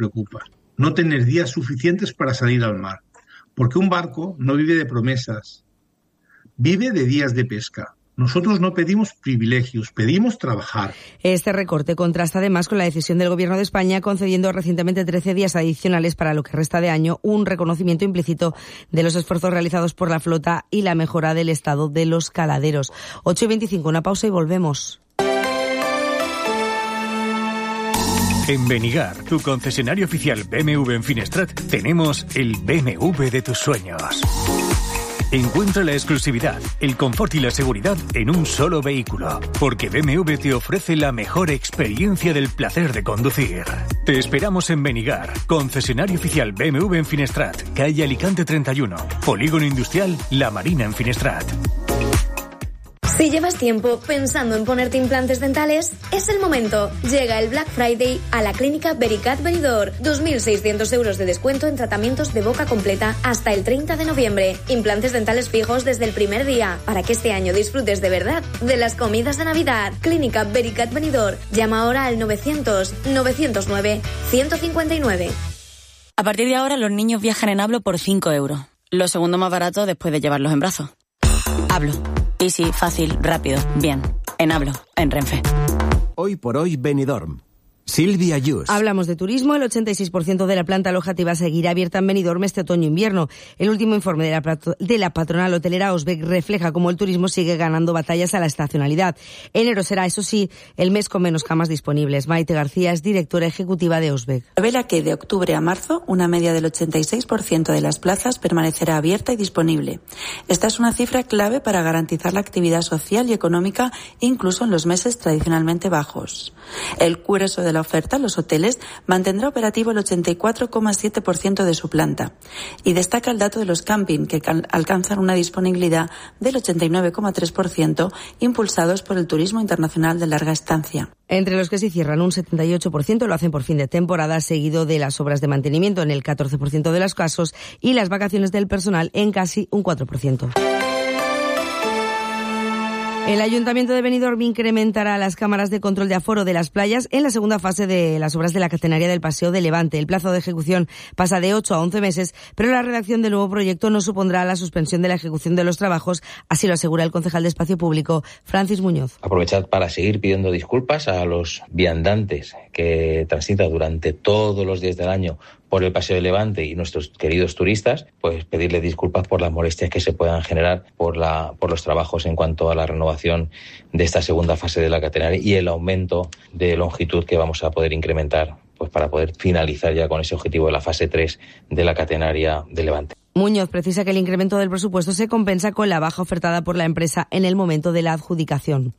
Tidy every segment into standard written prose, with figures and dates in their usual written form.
preocupa, no tener días suficientes para salir al mar, porque un barco no vive de promesas, vive de días de pesca. Nosotros no pedimos privilegios, pedimos trabajar. Este recorte contrasta además con la decisión del Gobierno de España concediendo recientemente 13 días adicionales para lo que resta de año, un reconocimiento implícito de los esfuerzos realizados por la flota y la mejora del estado de los caladeros. 8:25, una pausa y volvemos. En Benigar, tu concesionario oficial BMW en Finestrat, tenemos el BMW de tus sueños. Encuentra la exclusividad, el confort y la seguridad en un solo vehículo, porque BMW te ofrece la mejor experiencia del placer de conducir. Te esperamos en Benigar, concesionario oficial BMW en Finestrat, calle Alicante 31, Polígono Industrial La Marina en Finestrat. Si llevas tiempo pensando en ponerte implantes dentales, es el momento. Llega el Black Friday a la clínica Vericat Benidorm. 2.600 euros de descuento en tratamientos de boca completa hasta el 30 de noviembre. Implantes dentales fijos desde el primer día, para que este año disfrutes de verdad de las comidas de Navidad. Clínica Vericat Benidorm. Llama ahora al 900-909-159. A partir de ahora los niños viajan en Hablo por 5 euros. Lo segundo más barato después de llevarlos en brazos. Hablo. Easy, fácil, rápido, bien. En Hablo, en Renfe. Hoy por hoy Benidorm. Silvia Yus. Hablamos de turismo. El 86% de la planta alojativa seguirá abierta en Benidorm este otoño-invierno. El último informe de la patronal hotelera Osbeck refleja cómo el turismo sigue ganando batallas a la estacionalidad. Enero será, eso sí, el mes con menos camas disponibles. Maite García es directora ejecutiva de Osbeck. Revela que de octubre a marzo una media del 86% de las plazas permanecerá abierta y disponible. Esta es una cifra clave para garantizar la actividad social y económica incluso en los meses tradicionalmente bajos. El grueso de la oferta, los hoteles, mantendrá operativo el 84,7% de su planta. Y destaca el dato de los camping, que alcanzan una disponibilidad del 89,3%, impulsados por el turismo internacional de larga estancia. Entre los que se cierran, un 78% lo hacen por fin de temporada, seguido de las obras de mantenimiento en el 14% de los casos y las vacaciones del personal en casi un 4%. El Ayuntamiento de Benidorm incrementará las cámaras de control de aforo de las playas en la segunda fase de las obras de la catenaria del Paseo de Levante. El plazo de ejecución pasa de 8 a 11 meses, pero la redacción del nuevo proyecto no supondrá la suspensión de la ejecución de los trabajos, así lo asegura el concejal de Espacio Público, Francis Muñoz. Aprovechar para seguir pidiendo disculpas a los viandantes que transitan durante todos los días del año por el Paseo de Levante y nuestros queridos turistas, pues pedirle disculpas por las molestias que se puedan generar por los trabajos en cuanto a la renovación de esta segunda fase de la catenaria y el aumento de longitud que vamos a poder incrementar, pues para poder finalizar ya con ese objetivo de la fase 3 de la catenaria de Levante. Muñoz precisa que el incremento del presupuesto se compensa con la baja ofertada por la empresa en el momento de la adjudicación.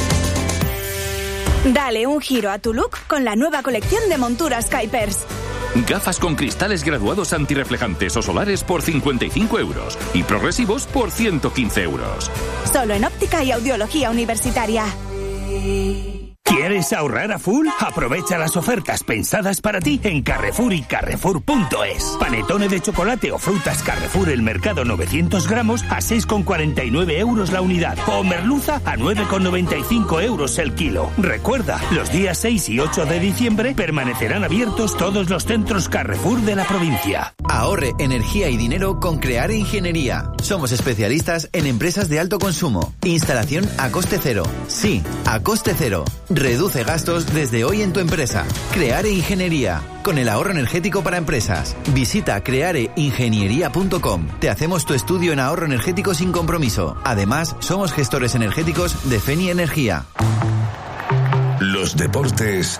Dale un giro a tu look con la nueva colección de monturas Kuipers. Gafas con cristales graduados antirreflejantes o solares por 55 euros y progresivos por 115 euros. Solo en Óptica y Audiología Universitaria. ¿Quieres ahorrar a full? Aprovecha las ofertas pensadas para ti en Carrefour y Carrefour.es. Panetone de chocolate o frutas Carrefour El Mercado 900 gramos a 6,49 euros la unidad. O merluza a 9,95 euros el kilo. Recuerda, los días 6 y 8 de diciembre permanecerán abiertos todos los centros Carrefour de la provincia. Ahorre energía y dinero con Creare Ingeniería. Somos especialistas en empresas de alto consumo. Instalación a coste cero. Sí, a coste cero. Reduce gastos desde hoy en tu empresa. Creare Ingeniería, con el ahorro energético para empresas. Visita creareingeniería.com. Te hacemos tu estudio en ahorro energético sin compromiso. Además, somos gestores energéticos de Feni Energía. Los deportes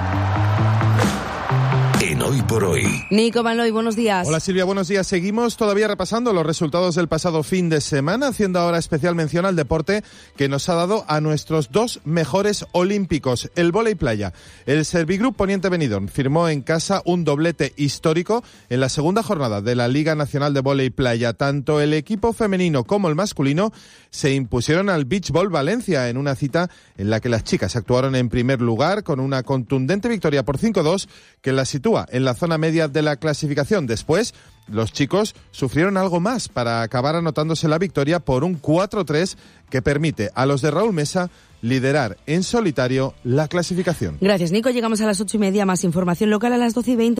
en Hoy por Hoy. Nico Manloy, buenos días. Hola Silvia, buenos días. Seguimos todavía repasando los resultados del pasado fin de semana, haciendo ahora especial mención al deporte que nos ha dado a nuestros dos mejores olímpicos, el vóley playa. El Servigroup Poniente Benidorm firmó en casa un doblete histórico en la segunda jornada de la Liga Nacional de Vóley Playa. Tanto el equipo femenino como el masculino se impusieron al Beach Ball Valencia en una cita en la que las chicas actuaron en primer lugar con una contundente victoria por 5-2 que la sitúa en la zona media de la clasificación. Después, los chicos sufrieron algo más para acabar anotándose la victoria por un 4-3 que permite a los de Raúl Mesa liderar en solitario la clasificación. Gracias, Nico. Llegamos a las 8:30. Más información local a las 12:20.